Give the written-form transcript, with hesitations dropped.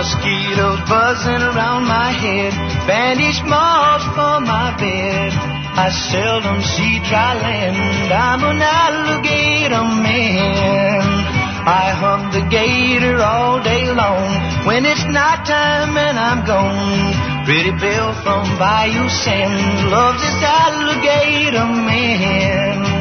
Mosquitoes buzzing around my head, bandaged moths for my bed. I seldom see dry land, I'm an alligator man. I hunt the gator all day long, when it's night time and I'm gone. Pretty Bill from Bayou Sand loves this alligator man.